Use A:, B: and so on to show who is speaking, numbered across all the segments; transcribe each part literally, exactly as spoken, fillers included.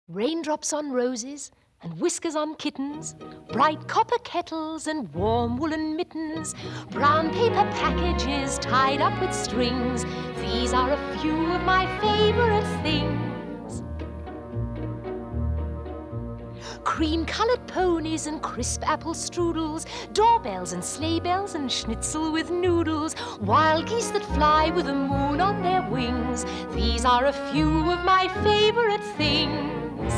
A: Raindrops on roses and whiskers on kittens, bright copper kettles and warm woolen mittens, brown paper packages tied up with strings. These are a few of my favorite things. Cream-colored ponies and crisp apple strudels, doorbells and sleigh bells and schnitzel with noodles, wild geese that fly with the moon on their wings. These are a few of my favorite things.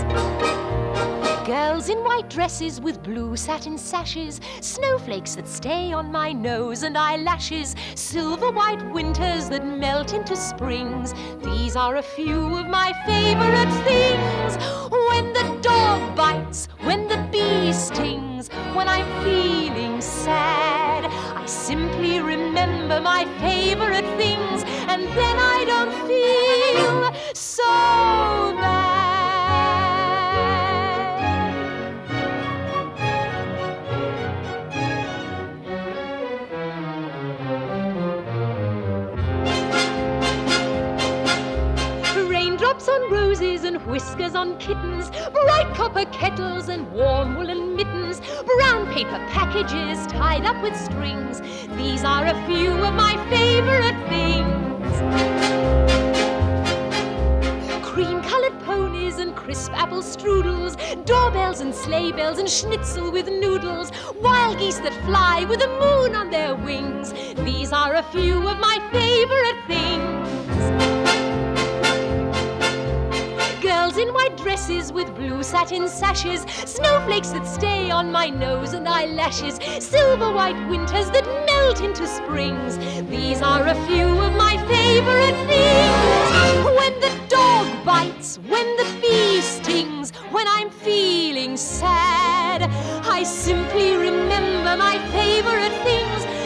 A: Girls in white dresses with blue satin sashes, snowflakes that stay on my nose and eyelashes, silver white winters that melt into springs. These are a few of my favorite things. When the dog bites, when the bee stings, when I'm feeling sad, I simply remember my favorite things, and then I don't feel so bad. Raindrops on roses and whiskers on kittens, bright copper kettles and warm woolen mittens, brown paper packages tied up with strings. These are a few of my favorite things. Cream-colored ponies and crisp apple strudels, doorbells and sleigh bells and schnitzel with noodles, wild geese that fly with the moon on their wings. These are a few of my favorite things. Girls in white dresses with blue satin sashes, snowflakes that stay on my nose and eyelashes, silver white winters that melt into springs. These are a few of my favorite things. When the dog bites, when the bee stings, when I'm feeling sad, I simply remember my favorite things,